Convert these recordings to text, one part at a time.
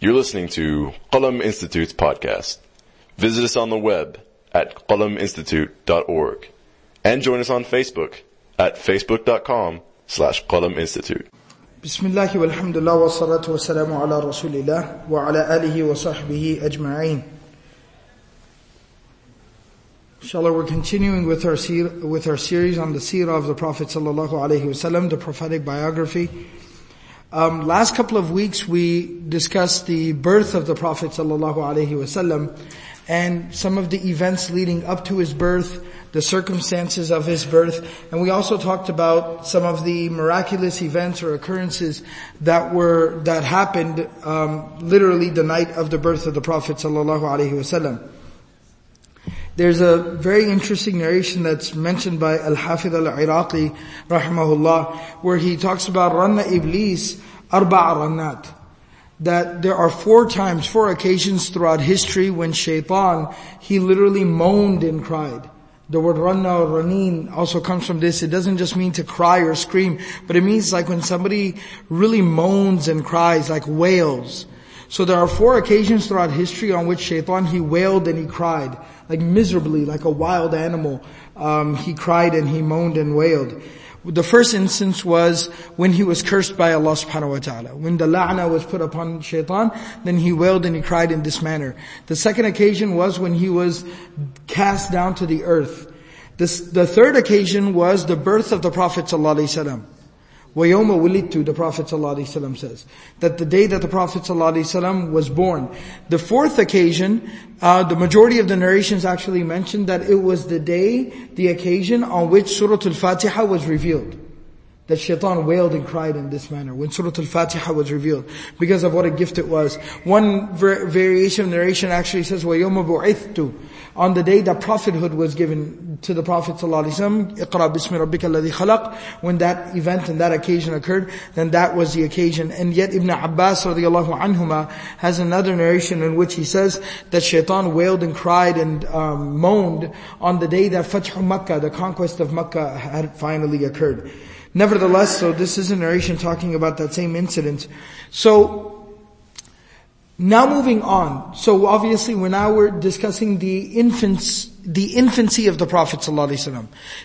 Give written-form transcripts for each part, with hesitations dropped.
You're listening to Qalam Institute's podcast. Visit us on the web at qalaminstitute.org and join us on Facebook at facebook.com/Qalam Institute. Bismillah walhamdulillah wa salatu wa salamu ala rasulillah wa ala alihi wa sahbihi ajma'een. Inshallah, we're continuing with our series on the seerah of the Prophet sallallahu alaihi wasallam, the prophetic biography. Last couple of weeks we discussed the birth of the Prophet sallallahu alaihi wasallam and some of the events leading up to his birth, the circumstances of his birth, and we also talked about some of the miraculous events or occurrences that happened literally the night of the birth of the Prophet sallallahu alaihi wasallam. There's a very interesting narration that's mentioned by Al-Hafidh Al-Iraqi rahimahullah, where he talks about Ranna Iblis Arba'a Rannat, that there are four occasions throughout history when shaitan, he literally moaned and cried. The word Ranna or Raneen also comes from this. It doesn't just mean to cry or scream, but it means like when somebody really moans and cries, like wails. So there are four occasions throughout history on which shaitan, he wailed and he cried, like miserably, like a wild animal. He cried and he moaned and wailed. The first instance was when he was cursed by Allah subhanahu wa ta'ala. When the la'na was put upon shaitan, then he wailed and he cried in this manner. The second occasion was when he was cast down to the earth. The third occasion was the birth of the Prophet sallallahu alaihi wasallam. وَيَوْمَ وُلِدْتُ, the Prophet ﷺ says, that the day that the Prophet ﷺ was born. The fourth occasion, the majority of the narrations actually mentioned that it was the occasion on which Surah Al-Fatiha was revealed. That shaitan wailed and cried in this manner when Surah Al-Fatiha was revealed, because of what a gift it was. One variation of narration actually says, وَيَوْمَ بُعِثْتُ, on the day that prophethood was given to the Prophet ﷺ, اقرأ بِسْمِ رَبِّكَ الَّذِي خَلَقْ, when that event and that occasion occurred, then that was the occasion. And yet Ibn Abbas radiallahu anhuma has another narration in which he says that shaitan wailed and cried and moaned on the day that Fathu Makkah, the conquest of Makkah, had finally occurred. Nevertheless, so this is a narration talking about that same incident. So, now moving on. So obviously we're discussing the infancy of the Prophet ﷺ.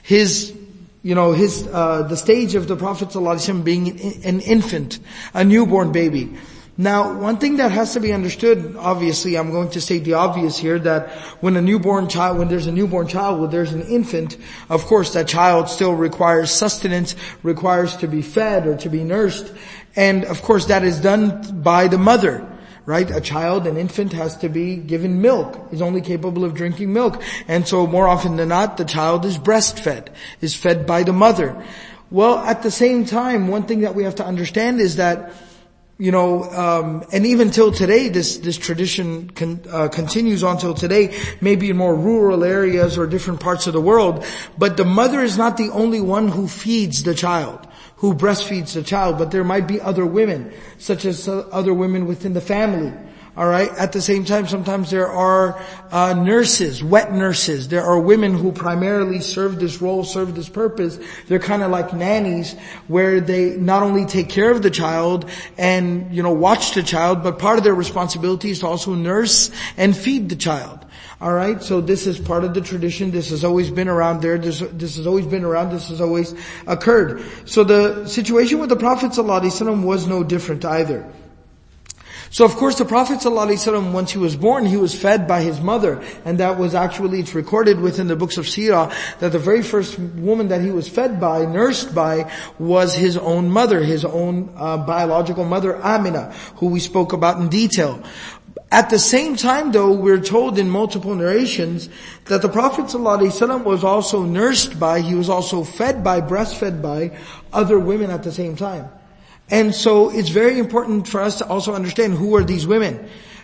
The stage of the Prophet ﷺ being an infant, a newborn baby. Now, one thing that has to be understood, obviously, I'm going to state the obvious here, that when there's a newborn child, when there's an infant, of course that child still requires sustenance, requires to be fed or to be nursed, and of course that is done by the mother. Right? A child, an infant, has to be given milk, is only capable of drinking milk. And so more often than not, the child is breastfed, is fed by the mother. Well, at the same time, one thing that we have to understand is that, and even till today, this tradition continues on till today, maybe in more rural areas or different parts of the world, but the mother is not the only one who feeds the child, who breastfeeds the child, but there might be other women, such as other women within the family. Alright? At the same time, sometimes there are nurses, wet nurses. There are women who primarily serve this role, serve this purpose. They're kind of like nannies, where they not only take care of the child and, watch the child, but part of their responsibility is to also nurse and feed the child. Alright, so this is part of the tradition. This has always been around there. This has always been around. This has always occurred. So the situation with the Prophet ﷺ was no different either. So of course the Prophet ﷺ, once he was born, he was fed by his mother. And that was actually, it's recorded within the books of Seerah, that the very first woman that he was fed by, nursed by, was his own mother, his own biological mother, Amina, who we spoke about in detail. At the same time though, we're told in multiple narrations that the Prophet ﷺ was also nursed by, he was also fed by, breastfed by other women at the same time. And so it's very important for us to also understand who are these women.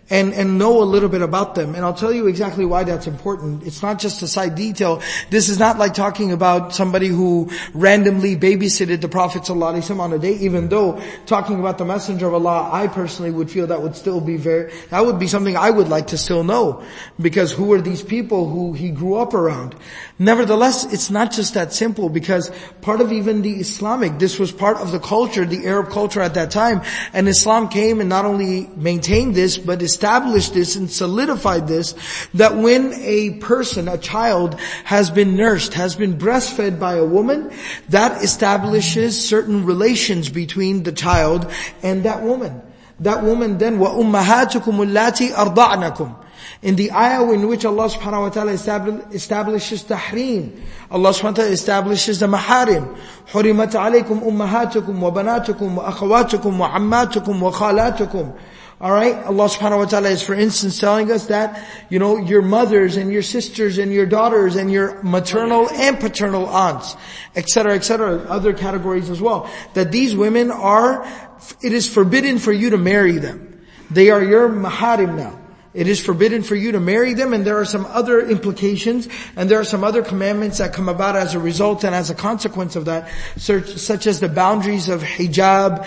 and know a little bit about them. And I'll tell you exactly why that's important. It's not just a side detail. This is not like talking about somebody who randomly babysitted the Prophet ﷺ on a day, even though talking about the Messenger of Allah, I personally would feel that would still be that would be something I would like to still know. Because who are these people who he grew up around? Nevertheless, it's not just that simple, because part of even the Islamic, this was part of the culture, the Arab culture at that time, and Islam came and not only maintained this, but established this and solidified this, that when a person, a child, has been nursed, has been breastfed by a woman, that establishes certain relations between the child and that woman. That woman then, وَأُمَّهَاتُكُمُ اللَّاتِي أَرْضَعْنَكُمْ. In the ayah in which Allah subhanahu wa ta'ala establishes tahreem, Allah subhanahu wa ta'ala establishes the maharim. حُرِمَتْ عَلَيْكُمْ أُمَّهَاتُكُمْ وَبَنَاتُكُمْ وَأَخَوَاتُكُمْ وَعَمَّاتُكُمْ وَخَالَاتُكُمْ. Alright, Allah subhanahu wa ta'ala is for instance telling us that, your mothers and your sisters and your daughters and your maternal and paternal aunts, etc., other categories as well. That these women it is forbidden for you to marry them. They are your maharim now. It is forbidden for you to marry them, and there are some other implications, and there are some other commandments that come about as a result and as a consequence of that, such as the boundaries of hijab,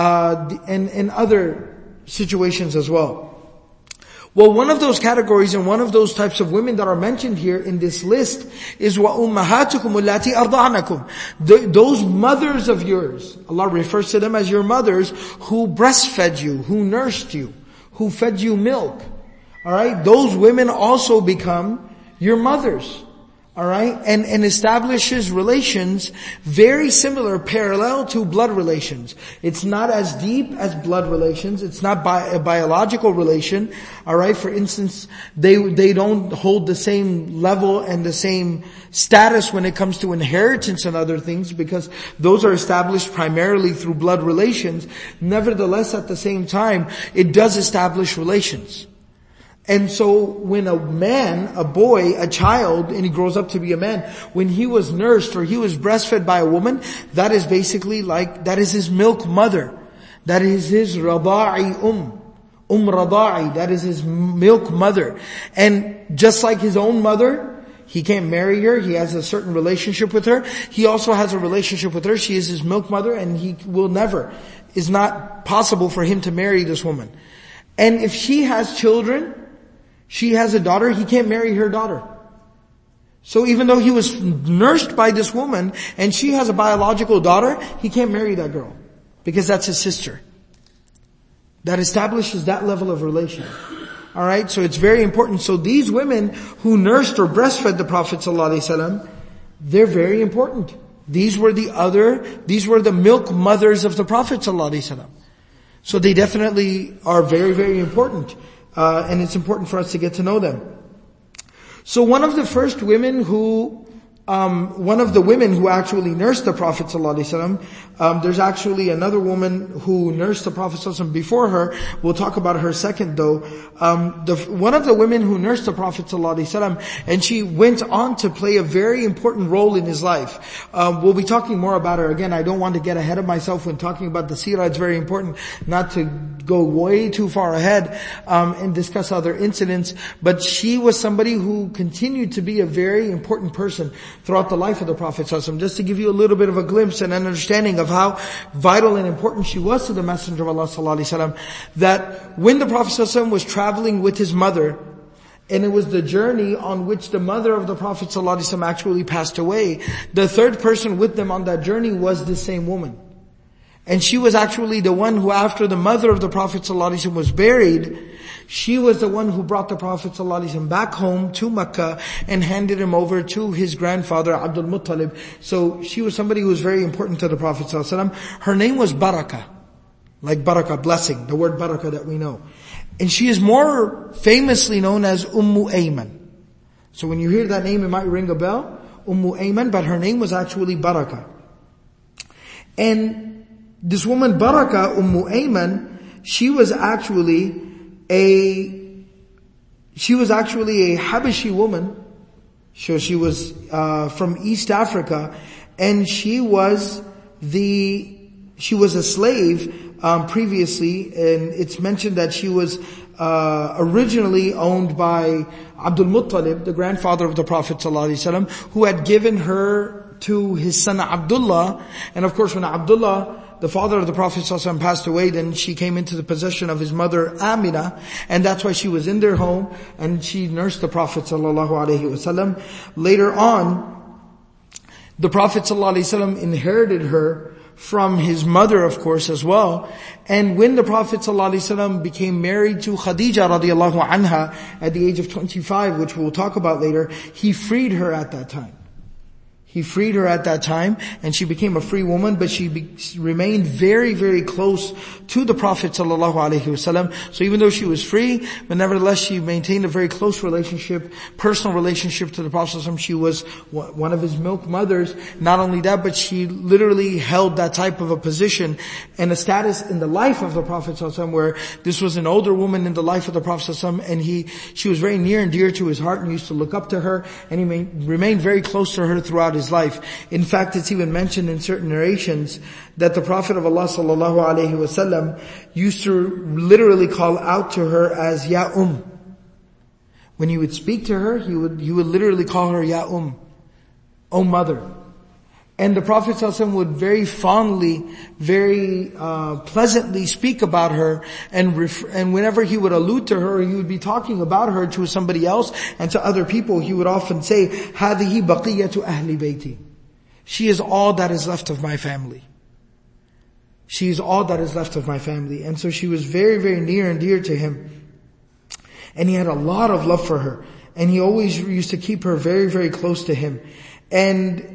and other situations as well. Well, one of those categories and one of those types of women that are mentioned here in this list is وَأُمَّهَاتُكُمُ اللَّاتِي أَرْضَعْنَكُمْ. Those mothers of yours, Allah refers to them as your mothers, who breastfed you, who nursed you, who fed you milk. Alright, those women also become your mothers. Alright, and establishes relations very similar, parallel to blood relations. It's not as deep as blood relations. It's not a biological relation. Alright, for instance, they don't hold the same level and the same status when it comes to inheritance and other things, because those are established primarily through blood relations. Nevertheless, at the same time, it does establish relations. And so when a man, a boy, a child, and he grows up to be a man, when he was nursed or he was breastfed by a woman, that is basically that is his milk mother. That is his rada'i rada'i, that is his milk mother. And just like his own mother, he can't marry her, he has a certain relationship with her, he also has a relationship with her, she is his milk mother, and is not possible for him to marry this woman. And if she has children, she has a daughter, he can't marry her daughter. So even though he was nursed by this woman, and she has a biological daughter, he can't marry that girl, because that's his sister. That establishes that level of relation. Alright, so it's very important. So these women who nursed or breastfed the Prophet ﷺ, they're very important. These were the milk mothers of the Prophet ﷺ. So they definitely are very, very important. And it's important for us to get to know them. So one of the women who actually nursed the Prophet ﷺ, there's actually another woman who nursed the Prophet ﷺ before her. We'll talk about her second though. One of the women who nursed the Prophet ﷺ, and she went on to play a very important role in his life. We'll be talking more about her. Again, I don't want to get ahead of myself when talking about the seerah. It's very important not to go way too far ahead, and discuss other incidents. But she was somebody who continued to be a very important person throughout the life of the Prophet ﷺ. Just to give you a little bit of a glimpse and an understanding of how vital and important she was to the Messenger of Allah ﷺ, that when the Prophet ﷺ was traveling with his mother, and it was the journey on which the mother of the Prophet ﷺ actually passed away, the third person with them on that journey was the same woman. And she was actually the one who, after the mother of the Prophet ﷺ was buried, she was the one who brought the Prophet ﷺ back home to Mecca and handed him over to his grandfather, Abdul Muttalib. So she was somebody who was very important to the Prophet ﷺ. Her name was Barakah. Like barakah, blessing, the word barakah that we know. And she is more famously known as Ayman. So when you hear that name, it might ring a bell. Ayman, but her name was actually Barakah. And this woman Barakah, Ayman, she was actually a Habashi woman. So she was from East Africa, and she was a slave previously, and it's mentioned that she was originally owned by Abdul Muttalib, the grandfather of the Prophet ﷺ, who had given her to his son Abdullah. And of course, when Abdullah, the father of the Prophet ﷺ, passed away, then she came into the possession of his mother Amina, and that's why she was in their home, and she nursed the Prophet ﷺ. Later on, the Prophet ﷺ inherited her from his mother, of course, as well. And when the Prophet ﷺ became married to Khadija radiallahu anha at the age of 25, which we'll talk about later, he freed her at that time. He freed her at that time, and she became a free woman, but she remained very, very close to the Prophet ﷺ. So even though she was free, but nevertheless she maintained a very close relationship, personal relationship to the Prophet ﷺ. She was one of his milk mothers. Not only that, but she literally held that type of a position and a status in the life of the Prophet ﷺ, where this was an older woman in the life of the Prophet ﷺ, and she was very near and dear to his heart, and used to look up to her, and he remained very close to her throughout his life. In fact, it's even mentioned in certain narrations that the Prophet of Allah sallallahu alaihi wasallam used to literally call out to her as Ya When he would speak to her, he would literally call her Ya O mother. And the Prophet ﷺ would very fondly, very pleasantly speak about her, and whenever he would allude to her, he would be talking about her to somebody else and to other people, he would often say, هَذِهِ بَقِيَّةُ أَهْلِ بَيْتِي. She is all that is left of my family. She is all that is left of my family. And so she was very, very near and dear to him. And he had a lot of love for her. And he always used to keep her very, very close to him. And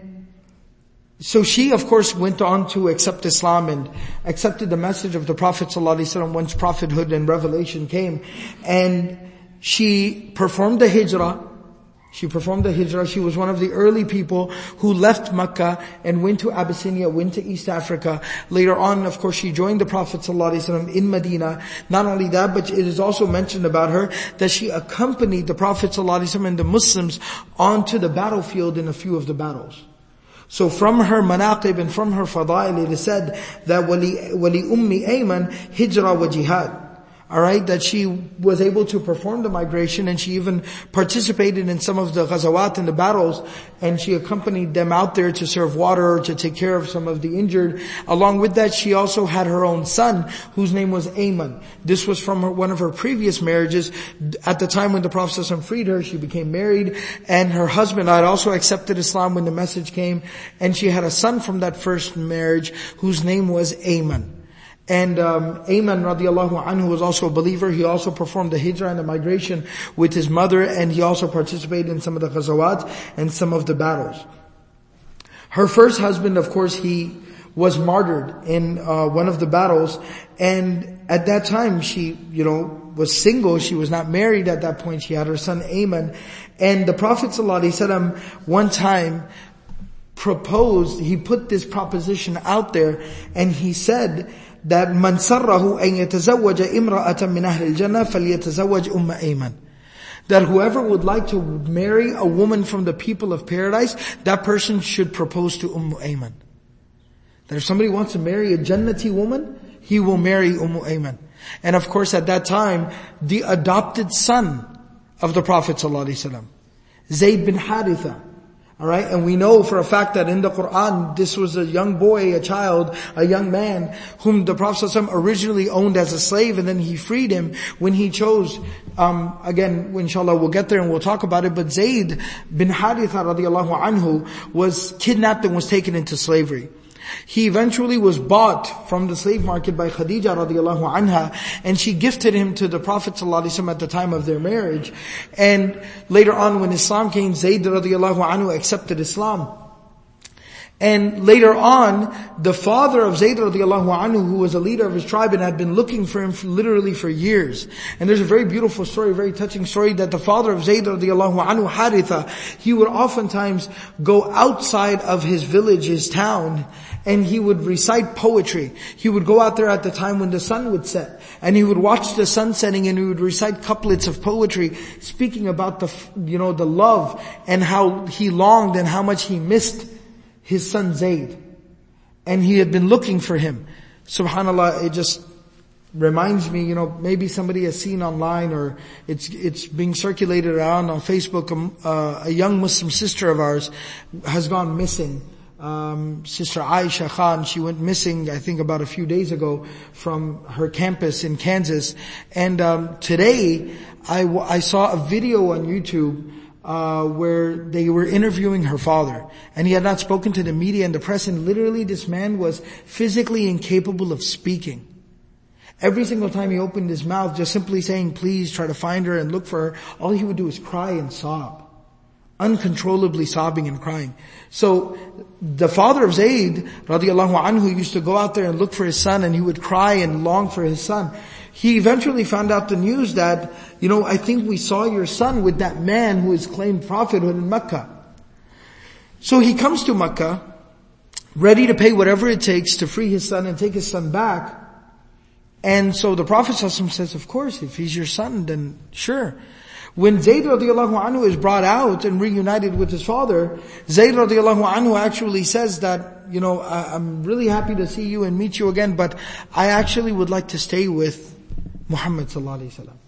so she, of course, went on to accept Islam and accepted the message of the Prophet ﷺ once prophethood and revelation came. And she performed the hijrah. She was one of the early people who left Mecca and went to Abyssinia, went to East Africa. Later on, of course, she joined the Prophet ﷺ in Medina. Not only that, but it is also mentioned about her that she accompanied the Prophet ﷺ and the Muslims onto the battlefield in a few of the battles. So from her manaqib and from her fadail, it is said that wali ummi Ayman hijra wa jihad. Alright, that she was able to perform the migration, and she even participated in some of the ghazawat and the battles, and she accompanied them out there to serve water or to take care of some of the injured. Along with that, she also had her own son, whose name was Ayman. This was from one of her previous marriages. At the time when the Prophet ﷺ freed her, she became married, and her husband had also accepted Islam when the message came, and she had a son from that first marriage, whose name was Ayman. And Ayman radiallahu anhu was also a believer. He also performed the hijrah and the migration with his mother, and he also participated in some of the ghazawat and some of the battles. Her first husband, of course, he was martyred in one of the battles, and at that time she, was single. She was not married at that point. She had her son Ayman, and the Prophet ﷺ one time proposed, he put this proposition out there, and he said that man sarrahu an yatazawwaja imra'atan min ahli al-jannah falyatazawwaj Ayman. That whoever would like to marry a woman from the people of paradise, that person should propose to Ayman. That if somebody wants to marry a Jannati woman, he will marry Ayman. And of course at that time, the adopted son of the Prophet ﷺ, Zayd bin Haritha. Alright, and we know for a fact that in the Quran, this was a young boy, a child, a young man, whom the Prophet ﷺ originally owned as a slave, and then he freed him when he chose, again, inshallah we'll get there and we'll talk about it, but Zayd bin Haritha radiallahu anhu was kidnapped and was taken into slavery. He eventually was bought from the slave market by Khadija radiallahu anha, and she gifted him to the Prophet ﷺ at the time of their marriage. And later on when Islam came, Zayd radiallahu anhu accepted Islam. And later on, the father of Zayd radiallahu anhu, who was a leader of his tribe and had been looking for him literally for years. And there's a very beautiful story, a very touching story, that the father of Zayd radiallahu anhu, Haritha, he would oftentimes go outside of his village, his town, and he would recite poetry. He would go out there at the time when the sun would set, and he would watch the sun setting, and he would recite couplets of poetry speaking about the love and how he longed and how much he missed his son Zayd. And he had been looking for him subhanAllah, it just reminds me, maybe somebody has seen online or it's being circulated around on Facebook, a young Muslim sister of ours has gone missing. Sister Aisha Khan, she went missing, I think about a few days ago from her campus in Kansas. And today, I saw a video on YouTube where they were interviewing her father. And he had not spoken to the media and the press, and literally this man was physically incapable of speaking. Every single time he opened his mouth, just simply saying, please try to find her and look for her, all he would do is cry and sob. Uncontrollably sobbing and crying. So, the father of Zayd, radiallahu anhu, used to go out there and look for his son, and he would cry and long for his son. He eventually found out the news that, I think we saw your son with that man who has claimed prophethood in Mecca. So he comes to Mecca, ready to pay whatever it takes to free his son and take his son back. And so the Prophet ﷺ says, of course, if he's your son, then sure. When Zayd radiallahu anhu is brought out and reunited with his father, Zayd radiallahu anhu actually says that, I'm really happy to see you and meet you again, but I actually would like to stay with Muhammad sallallahu alaihi wasallam.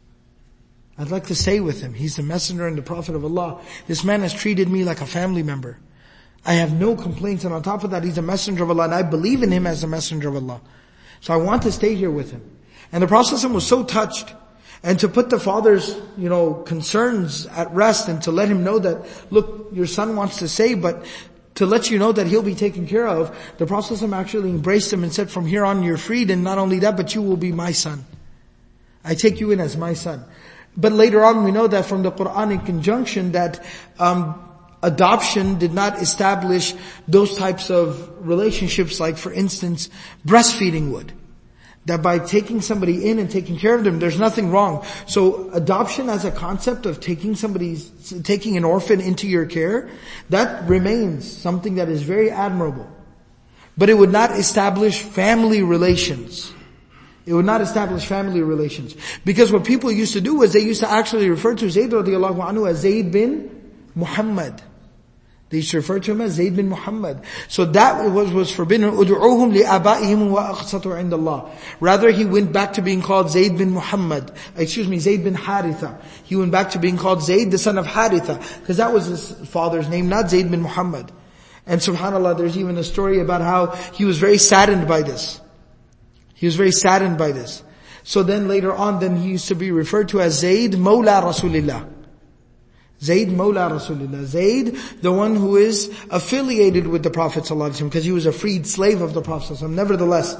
I'd like to stay with him. He's the messenger and the prophet of Allah. This man has treated me like a family member. I have no complaints, and on top of that, he's a messenger of Allah, and I believe in him as a messenger of Allah. So I want to stay here with him. And the Prophet ﷺ was so touched. And to put the father's, concerns at rest, and to let him know that, look, your son wants to stay, but to let you know that he'll be taken care of, the Prophet ﷺ actually embraced him and said, from here on you're freed, and not only that, but you will be my son. I take you in as my son. But later on we know that from the Quranic conjunction that adoption did not establish those types of relationships, like for instance, breastfeeding would. That by taking somebody in and taking care of them, there's nothing wrong. So adoption as a concept of taking an orphan into your care, that remains something that is very admirable. But it would not establish family relations. It would not establish family relations. Because what people used to do was they used to actually refer to Zayd radiallahu anhu as Zayd bin Muhammad. They used to refer to him as Zayd bin Muhammad. So that was forbidden. أُدْعُوهُمْ لِآبَائِهِمْ وَأَقْسَطُ عِنْدَ اللَّهِ. Rather, he went back to being called Zayd bin Zayd bin Haritha. He went back to being called Zayd, the son of Haritha. Because that was his father's name, not Zayd bin Muhammad. And subhanAllah, there's even a story about how he was very saddened by this. He was very saddened by this. So then later on, he used to be referred to as Zayd Mawla Rasulillah. Zayd Mawla Rasulillah. Zayd, the one who is affiliated with the Prophet ﷺ, because he was a freed slave of the Prophet ﷺ. Nevertheless,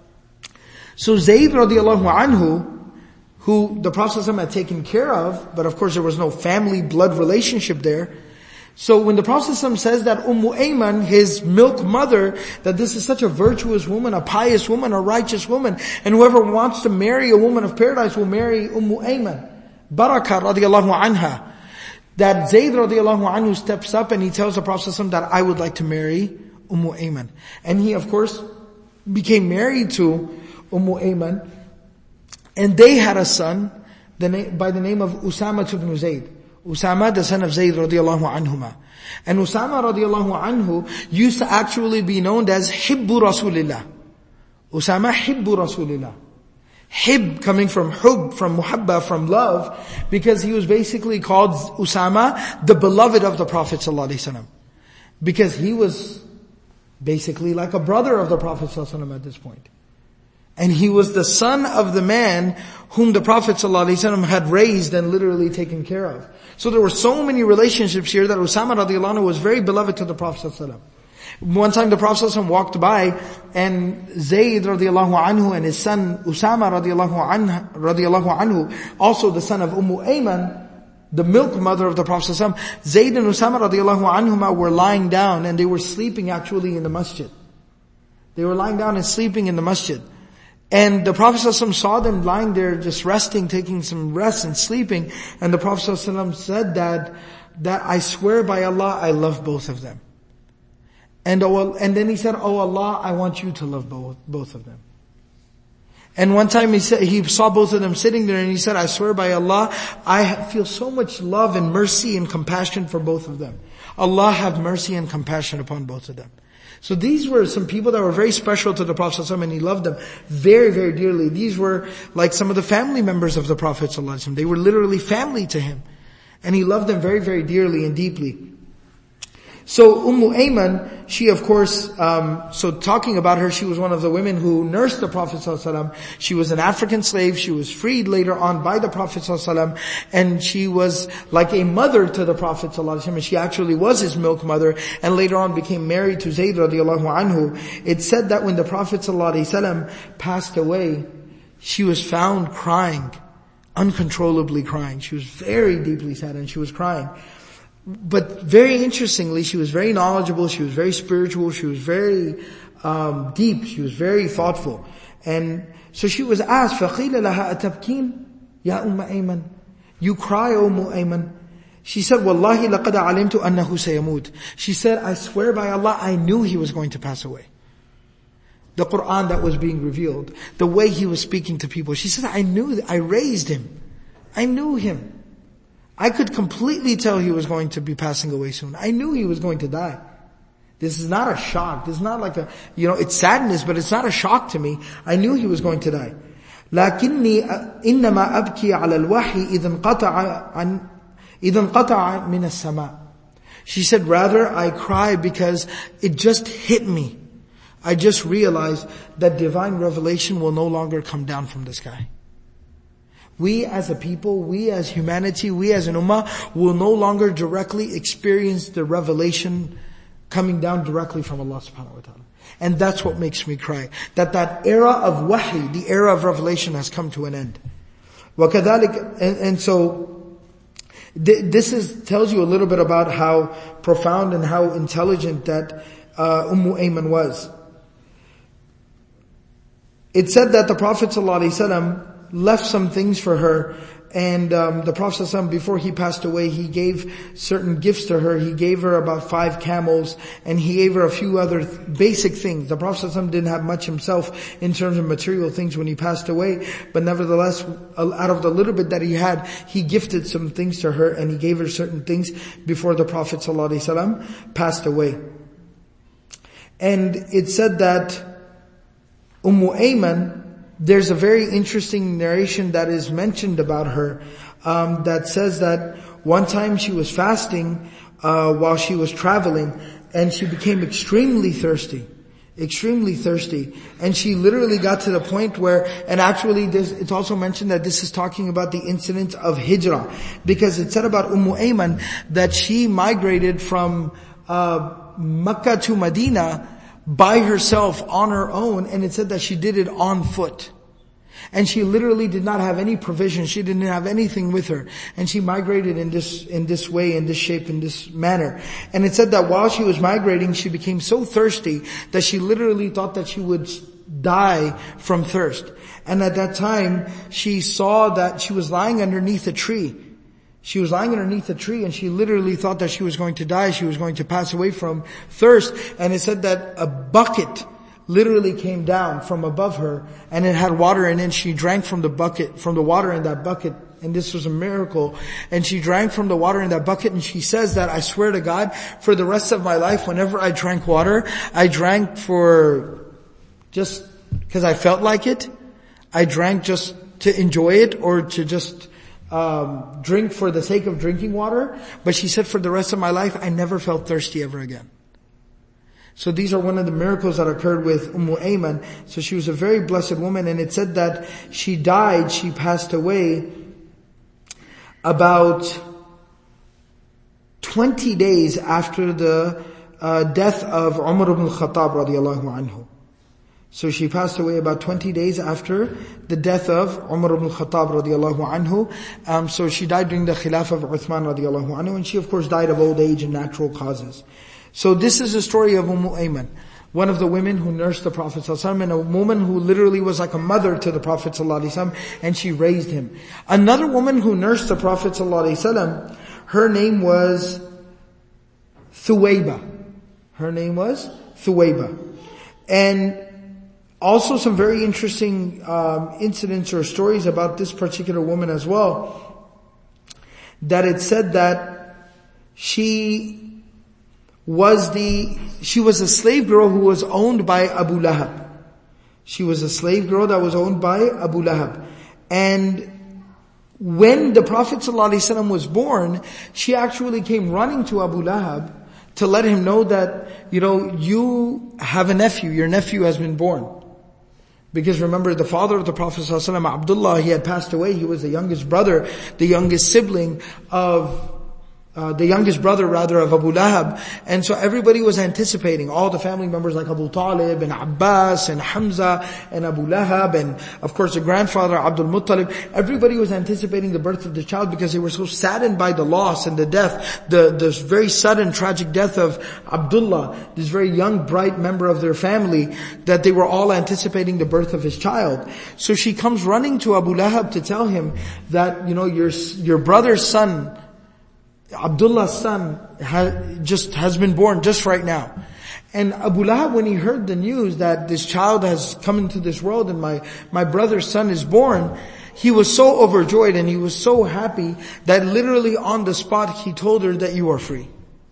so Zayd radiallahu anhu, who the Prophet ﷺ had taken care of, but of course there was no family blood relationship there. So when the Prophet ﷺ says that Ayman, his milk mother, that this is such a virtuous woman, a pious woman, a righteous woman, and whoever wants to marry a woman of paradise will marry Ayman, Barakah radiallahu anha. That Zayd radiallahu anhu steps up and he tells the Prophet ﷺ that I would like to marry Ayman. And he of course became married to Ayman, and they had a son by the name of Usama ibn Zayd. Usama, the son of Zayd radiallahu anhuma. And Usama radiallahu anhu used to actually be known as Hibbu Rasulillah. Usama Hibbu Rasulillah. Hib coming from hub, from muhabba, from love, because he was basically called Usama, the beloved of the Prophet ﷺ. Because he was basically like a brother of the Prophet ﷺ at this point. And he was the son of the man whom the Prophet ﷺ had raised and literally taken care of. So there were so many relationships here that Usama radiallahu anhu was very beloved to the Prophet ﷺ. One time the Prophet ﷺ walked by, and Zayd radiallahu anhu and his son Usama radiallahu anhu, also the son of Ayman, the milk mother of the Prophet ﷺ, Zayd and Usama radiallahu anhuma were lying down, and they were sleeping actually in the masjid. They were lying down and sleeping in the masjid. And the Prophet ﷺ saw them lying there just resting, taking some rest and sleeping. And the Prophet ﷺ said that I swear by Allah, I love both of them. And then he said, oh Allah, I want you to love both of them. And one time he saw both of them sitting there, and he said, I swear by Allah, I feel so much love and mercy and compassion for both of them. Allah have mercy and compassion upon both of them. So these were some people that were very special to the Prophet ﷺ, and he loved them very, very dearly. These were like some of the family members of the Prophet ﷺ. They were literally family to him. And he loved them very, very dearly and deeply. So Ayman, she of course, so talking about her, she was one of the women who nursed the Prophet ﷺ. She was an African slave. She was freed later on by the Prophet ﷺ. And she was like a mother to the Prophet ﷺ. And she actually was his milk mother. And later on became married to Zayd radiallahu anhu. It said that when the Prophet ﷺ passed away, she was found crying, uncontrollably crying. She was very deeply sad and she was crying. But very interestingly, she was very knowledgeable, she was very spiritual, she was very deep, she was very thoughtful. And so she was asked, فَقِيلَ لَهَا أَتَبْكِينَ يَا أُمَّ أَيْمَنَ, you cry, O Ayman. She said, وَاللَّهِ لَقَدْ عَلِمْتُ أَنَّهُ سَيَمُوتُ. She said, I swear by Allah, I knew he was going to pass away. The Qur'an that was being revealed, the way he was speaking to people. She said, I knew, I raised him. I knew him. I could completely tell he was going to be passing away soon. I knew he was going to die. This is not a shock. This is not like it's sadness, but it's not a shock to me. I knew he was going to die. لكني إنما أبكي على الوحي إذا انقطع من السماء. She said, rather I cry because it just hit me. I just realized that divine revelation will no longer come down from the sky. We as a people, we as humanity, we as an ummah will no longer directly experience the revelation coming down directly from Allah subhanahu wa ta'ala. And that's what makes me cry. That era of wahy, the era of revelation has come to an end. وَكَذَلِكَ, and so this tells you a little bit about how profound and how intelligent that Ayman was. It said that the Prophet ﷺ left some things for her, and the Prophet ﷺ, before he passed away, he gave certain gifts to her. He gave her about 5 camels, and he gave her a few other basic things. The Prophet ﷺ didn't have much himself in terms of material things when he passed away, but nevertheless, out of the little bit that he had, he gifted some things to her, and he gave her certain things before the Prophet ﷺ passed away. And it said that Ayman, there's a very interesting narration that is mentioned about her, that says that one time she was fasting, while she was traveling, and she became extremely thirsty. And she literally got to the point where, and actually it's also mentioned that this is talking about the incident of Hijrah, because it said about Ayman that she migrated from Mecca to Medina by herself on her own, and it said that she did it on foot. And she literally did not have any provision. She didn't have anything with her. And she migrated in this way, in this shape, in this manner. And it said that while she was migrating, she became so thirsty that she literally thought that she would die from thirst. And at that time, she saw that she was lying underneath a tree. She was lying underneath a tree, and she literally thought that she was going to die. She was going to pass away from thirst. And it said that a bucket literally came down from above her, and it had water in it. She drank from the bucket, from the water in that bucket, and this was a miracle. And she drank from the water in that bucket, and she says that, I swear to God, for the rest of my life, whenever I drank water, I drank for just because I felt like it. I drank just to enjoy it, or to just drink for the sake of drinking water. But she said, for the rest of my life, I never felt thirsty ever again. So these are one of the miracles that occurred with Ayman. So she was a very blessed woman, and it said that she died, she passed away about 20 days after the death of Umar ibn al-Khattab radiallahu anhu. So she passed away about 20 days after the death of Umar ibn al-Khattab radiallahu anhu. So she died during the Khilafah of Uthman radiallahu anhu, and she of course died of old age and natural causes. So this is the story of Ayman, one of the women who nursed the Prophet ﷺ, and a woman who literally was like a mother to the Prophet ﷺ, and she raised him. Another woman who nursed the Prophet ﷺ, her name was Thuwayba. And also some very interesting incidents or stories about this particular woman as well, that it said that she she was a slave girl who was owned by Abu Lahab. She was a slave girl that was owned by Abu Lahab. And when the Prophet ﷺ was born, she actually came running to Abu Lahab to let him know that, you have a nephew, your nephew has been born. Because remember, the father of the Prophet ﷺ, Abdullah, he had passed away. He was the youngest brother, the youngest sibling of of Abu Lahab. And so everybody was anticipating, all the family members like Abu Talib and Abbas and Hamza and Abu Lahab and of course the grandfather Abdul Muttalib. Everybody was anticipating the birth of the child because they were so saddened by the loss and the death, the very sudden tragic death of Abdullah, this very young bright member of their family, that they were all anticipating the birth of his child. So she comes running to Abu Lahab to tell him that, your brother's son, Abdullah's son has been born just right now. And Abu Lahab, when he heard the news that this child has come into this world and my brother's son is born, he was so overjoyed and he was so happy that literally on the spot he told her that you are free.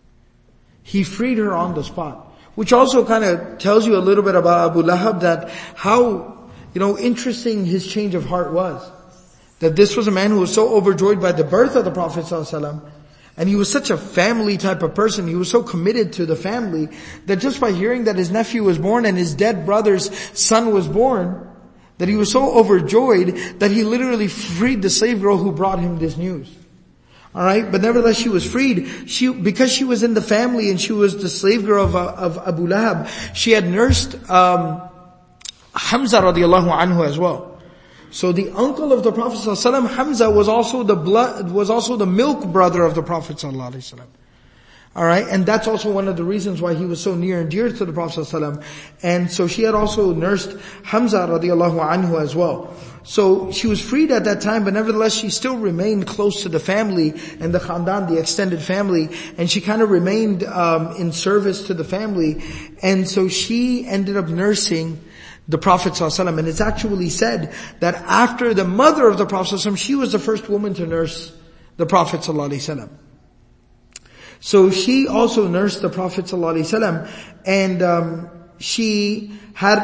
He freed her on the spot. Which also kind of tells you a little bit about Abu Lahab, that how, interesting his change of heart was. That this was a man who was so overjoyed by the birth of the Prophet ﷺ. And he was such a family type of person. He was so committed to the family that just by hearing that his nephew was born and his dead brother's son was born, that he was so overjoyed that he literally freed the slave girl who brought him this news. Alright, but nevertheless she was freed. Because she was in the family and she was the slave girl of Abu Lahab, she had nursed Hamza radiallahu anhu as well. So the uncle of the Prophet ﷺ, Hamza, was also the milk brother of the Prophet ﷺ. Alright, and that's also one of the reasons why he was so near and dear to the Prophet ﷺ. And so she had also nursed Hamza radiallahu anhu as well. So she was freed at that time, but nevertheless she still remained close to the family and the khandan, the extended family, and she kind of remained in service to the family. And so she ended up nursing the Prophet ﷺ. And it's actually said that after the mother of the Prophet ﷺ, she was the first woman to nurse the Prophet ﷺ. So she also nursed the Prophet ﷺ, and she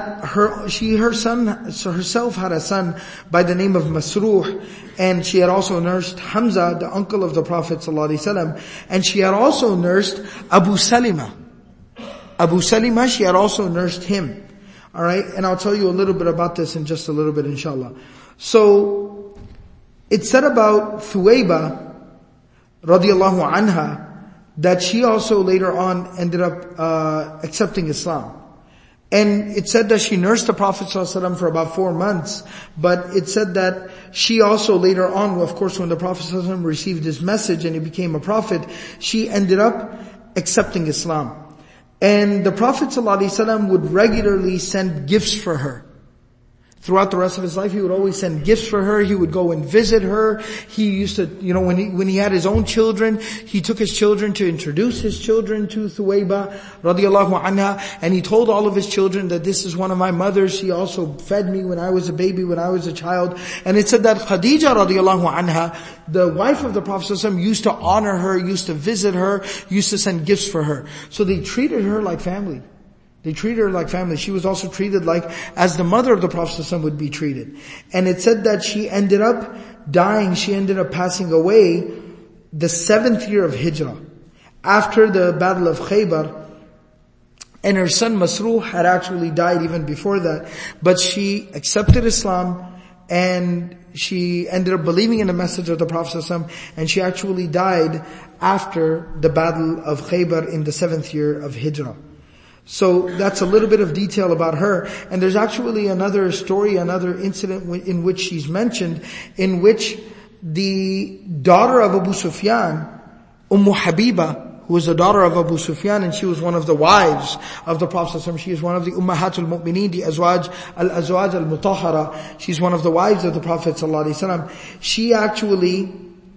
herself had a son by the name of Masruh, and she had also nursed Hamza, the uncle of the Prophet ﷺ, and she had also nursed Abu Salima. Abu Salima, she had also nursed him. Alright, and I'll tell you a little bit about this in just a little bit, inshallah. So, it's said about Thuwayba, radiallahu anha, that she also later on ended up accepting Islam. And it said that she nursed the Prophet ﷺ for about 4 months, but it said that she also later on, of course when the Prophet ﷺ received his message and he became a prophet, she ended up accepting Islam. And the Prophet ﷺ would regularly send gifts for her. Throughout the rest of his life, he would always send gifts for her. He would go and visit her. He used to, when he had his own children, he took his children to introduce his children to Thuwayba radiallahu anha. And he told all of his children that this is one of my mothers. She also fed me when I was a baby, when I was a child. And it said that Khadija radiallahu anha, the wife of the Prophet ﷺ, used to honor her, used to visit her, used to send gifts for her. So they treated her like family. They treated her like family. She was also treated like as the mother of the Prophet ﷺ would be treated. And it said that she ended up dying, she ended up passing away the 7th year of Hijrah, after the Battle of Khaybar. And her son Masruh had actually died even before that. But she accepted Islam and she ended up believing in the message of the Prophet ﷺ, and she actually died after the Battle of Khaybar in the 7th year of Hijrah. So that's a little bit of detail about her. And there's actually another story, another incident in which she's mentioned, in which the daughter of Abu Sufyan, Habiba, who was the daughter of Abu Sufyan, and she was one of the wives of the Prophet ﷺ. She is one of the Ummahatul Mu'mineen, the Azwaj al-Mutahhara. She's one of the wives of the Prophet ﷺ. She actually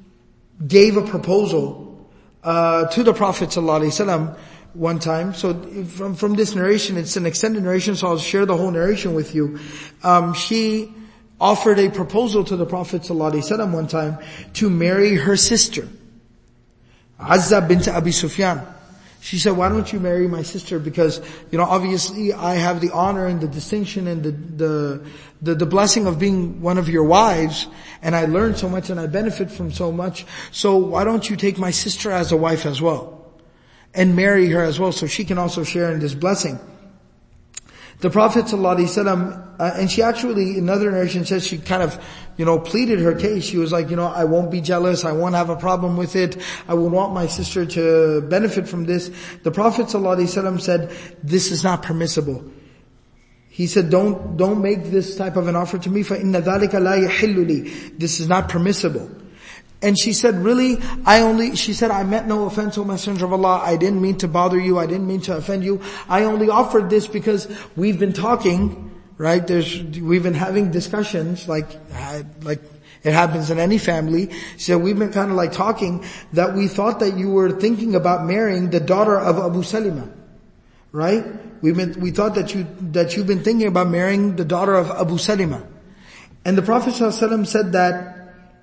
gave a proposal to the Prophet ﷺ one time. So from this narration, it's an extended narration, so I'll share the whole narration with you. She offered a proposal to the Prophet ﷺ one time to marry her sister, Azza bint Abi Sufyan. She said, why don't you marry my sister? Because, obviously I have the honor and the distinction and the blessing of being one of your wives, and I learned so much and I benefit from so much. So why don't you take my sister as a wife as well? And marry her as well so she can also share in this blessing. The Prophet ﷺ, and she actually, in another narration says she kind of, pleaded her case. She was like, I won't be jealous, I won't have a problem with it, I would want my sister to benefit from this. The Prophet ﷺ said, this is not permissible. He said, don't make this type of an offer to me, فَإِنَّ ذَلِكَ لَا يَحِلُّ لِي. This is not permissible. And she said, really, I meant no offense, O Messenger of Allah. I didn't mean to bother you. I didn't mean to offend you. I only offered this because we've been talking, right? We've been having discussions like it happens in any family. She said, we've been kind of like talking that we thought that you were thinking about marrying the daughter of Abu Salima. Right? We thought that you've been thinking about marrying the daughter of Abu Salima. And the Prophet ﷺ said that,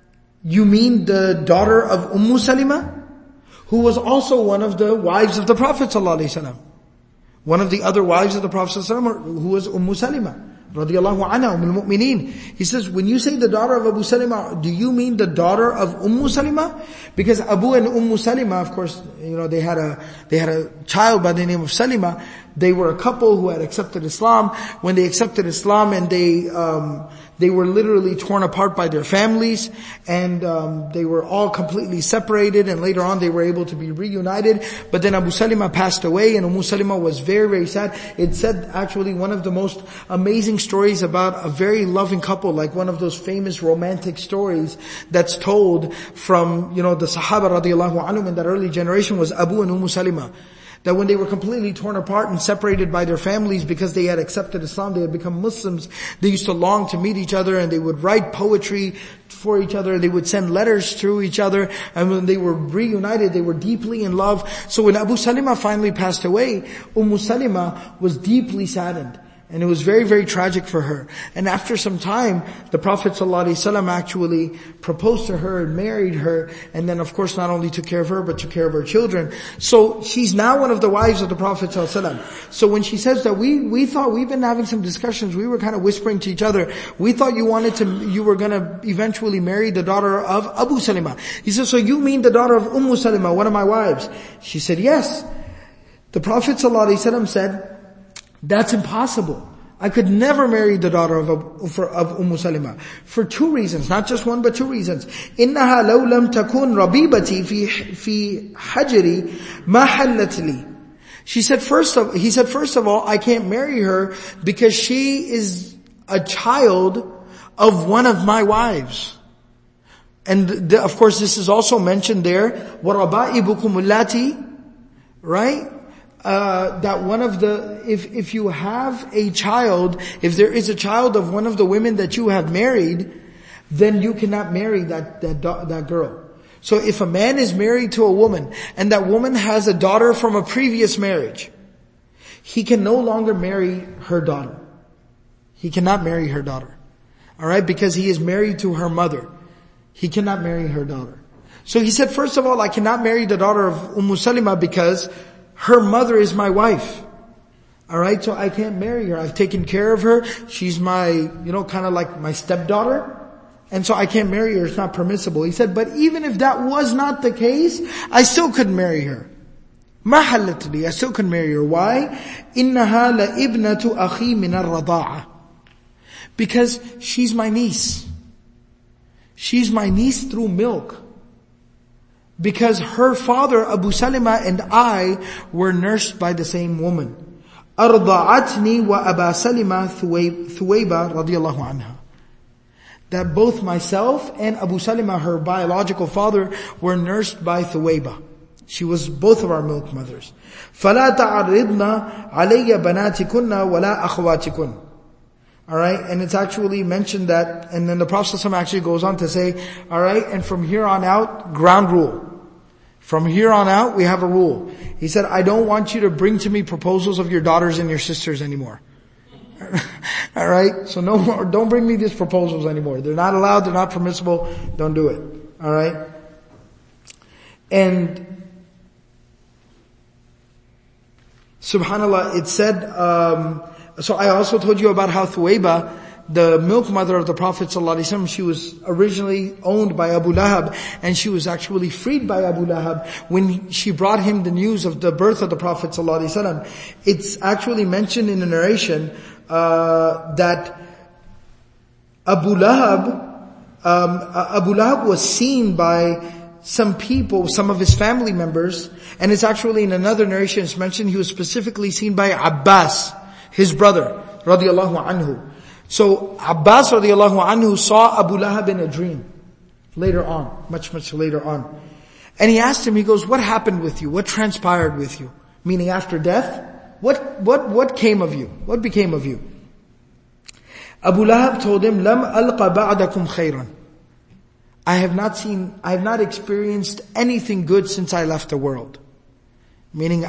you mean the daughter of Salima, who was also one of the wives of the Prophet ﷺ. One of the other wives of the Prophet ﷺ, who was Salima, radiyallahu anha, al-mu'mineen. He says, when you say the daughter of Abu Salima, do you mean the daughter of Salima? Because Abu and Salima, of course, they had a child by the name of Salima. They were a couple who had accepted Islam. When they accepted Islam, and they were literally torn apart by their families, and they were all completely separated, and later on they were able to be reunited. But then Abu Salima passed away, and Salima was very, very sad. It said actually one of the most amazing stories about a very loving couple, like one of those famous romantic stories that's told from, the Sahaba radiallahu anhum in that early generation, was Abu and Salima. That when they were completely torn apart and separated by their families because they had accepted Islam, they had become Muslims, they used to long to meet each other, and they would write poetry for each other, they would send letters to each other, and when they were reunited, they were deeply in love. So when Abu Salima finally passed away, Salima was deeply saddened. And it was very, very tragic for her. And after some time, the Prophet ﷺ actually proposed to her and married her, and then of course not only took care of her, but took care of her children. So she's now one of the wives of the Prophet ﷺ. So when she says that we thought, we've been having some discussions, we were kind of whispering to each other, we thought you were gonna eventually marry the daughter of Abu Salima. He says, so you mean the daughter of Salima, one of my wives? She said, yes. The Prophet ﷺ said, that's impossible. I could never marry the daughter of Salima. For two reasons, not just one, but two reasons. إِنَّهَا لَوْ لَمْ تَكُنْ رَبِيبَتِي فِي حَجْرِي مَا حَلَّتْ لِي. He said, first of all, I can't marry her because she is a child of one of my wives. And of course this is also mentioned there, وَرَبَائِبُكُمُ اللَّاتِي, right? That one of if you have a child, if there is a child of one of the women that you have married, then you cannot marry that girl. So if a man is married to a woman, and that woman has a daughter from a previous marriage, he can no longer marry her daughter. He cannot marry her daughter. Alright? Because he is married to her mother. He cannot marry her daughter. So he said, first of all, I cannot marry the daughter of Salima because her mother is my wife. Alright, so I can't marry her. I've taken care of her. She's my, kind of like my stepdaughter. And so I can't marry her. It's not permissible. He said, but even if that was not the case, I still could marry her. ما حلت لي. I still could marry her. Why? إِنَّهَا لَإِبْنَةُ أَخِي مِنَ الرَّضَاعَةِ. Because she's my niece. She's my niece through milk. Because her father, Abu Salima, and I were nursed by the same woman. أَرْضَعَتْنِي وَأَبَا سَلِمَ ثُوَيْبَةَ رَضِيَ اللَّهُ عَنْهَا. That both myself and Abu Salima, her biological father, were nursed by Thuwayba. She was both of our milk mothers. فَلَا تَعَرِّضْنَا عَلَيَّ بَنَاتِكُنَّ وَلَا أَخْوَاتِكُنَّ. Alright, and it's actually mentioned that, and then the Prophet ﷺ actually goes on to say, alright, and from here on out, ground rule. From here on out, we have a rule. He said, I don't want you to bring to me proposals of your daughters and your sisters anymore. Alright, so no more, don't bring me these proposals anymore. They're not allowed, they're not permissible, don't do it. Alright? And subhanAllah, it said, so I also told you about how Thuwayba, the milk mother of the Prophet ﷺ, she was originally owned by Abu Lahab, and she was actually freed by Abu Lahab when she brought him the news of the birth of the Prophet ﷺ. It's actually mentioned in a narration that Abu Lahab was seen by some people, some of his family members, and it's actually in another narration it's mentioned he was specifically seen by Abbas, his brother, radiallahu anhu. So Abbas radiallahu anhu saw Abu Lahab in a dream later on, much later on. And he asked him, he goes, what happened with you? What transpired with you? Meaning after death, what came of you? What became of you? Abu Lahab told him, Lam alqa ba'dakum khayran. I have not experienced anything good since I left the world. Meaning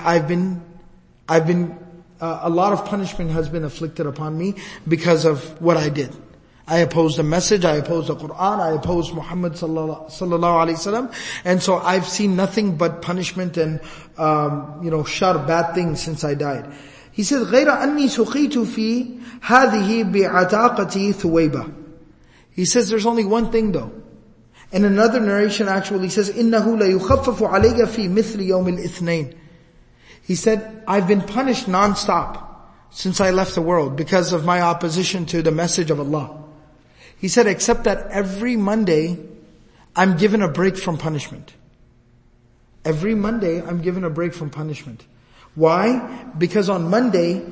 a lot of punishment has been afflicted upon me because of what I did. I opposed the message, I opposed the Qur'an, I opposed Muhammad sallallahu alaihi wasallam, and so I've seen nothing but punishment and shar, bad things since I died. He said, غَيْرَ أَنِّي سُقِيتُ فِي هَذِهِ بِعَتَاقَتِي ثُوَيْبَةٍ. He says there's only one thing though. And another narration actually says, إِنَّهُ لَيُخَفَّفُ عَلَيَّ فِي مِثْلِ يَوْمِ الْإِثْنَيْنِ. He said, I've been punished non-stop since I left the world because of my opposition to the message of Allah. He said, except that every Monday, I'm given a break from punishment. Every Monday, I'm given a break from punishment. Why? Because on Monday,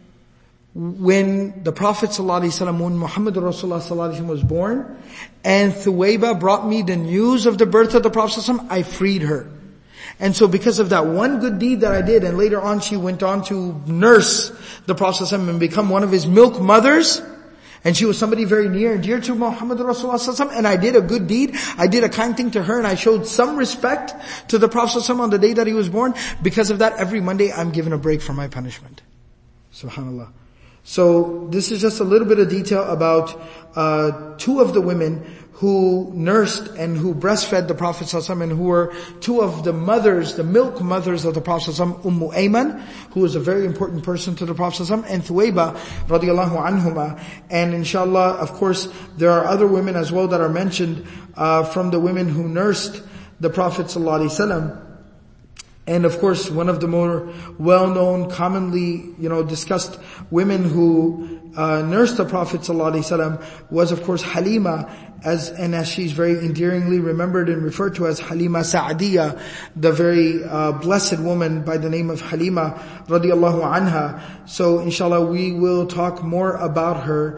when the Prophet ﷺ, when Muhammad Rasulullah ﷺ was born, and Thuwayba brought me the news of the birth of the Prophet ﷺ, I freed her. And so because of that one good deed that I did, and later on she went on to nurse the Prophet ﷺ and become one of his milk mothers, and she was somebody very near and dear to Muhammad Rasulullah ﷺ, and I did a good deed, I did a kind thing to her, and I showed some respect to the Prophet ﷺ on the day that he was born. Because of that, every Monday I'm given a break from my punishment. SubhanAllah. So this is just a little bit of detail about two of the women who nursed and who breastfed the Prophet ﷺ, and who were two of the mothers, the milk mothers of the Prophet ﷺ, Ayman, who was a very important person to the Prophet ﷺ, and Thuwayba radiallahu anhuma. And inshallah, of course, there are other women as well that are mentioned from the women who nursed the Prophet ﷺ. And of course, one of the more well-known, commonly, discussed women who nursed the Prophet ﷺ was of course Halima, as she's very endearingly remembered and referred to as Halima Sa'diyah, the very blessed woman by the name of Halima radiallahu anha. So inshallah we will talk more about her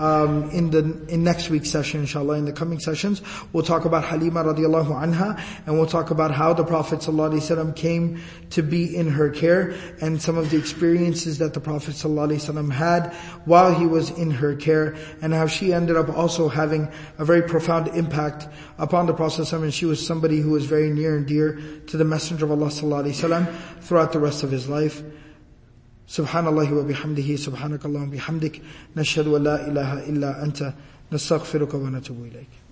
in next week's session, inshallah. In the coming sessions, we'll talk about Halima radiallahu anha, and we'll talk about how the Prophet ﷺ came to be in her care, and some of the experiences that the Prophet ﷺ had while he was in her care, and how she ended up also having a very profound impact upon the Prophet ﷺ, and she was somebody who was very near and dear to the Messenger of Allah ﷺ throughout the rest of his life. Subhanallah wa bihamdihi, subhanakallah wa bihamdik, nashhadu an la ilaha illa anta, nastaghfiruka wa natubu ilayk.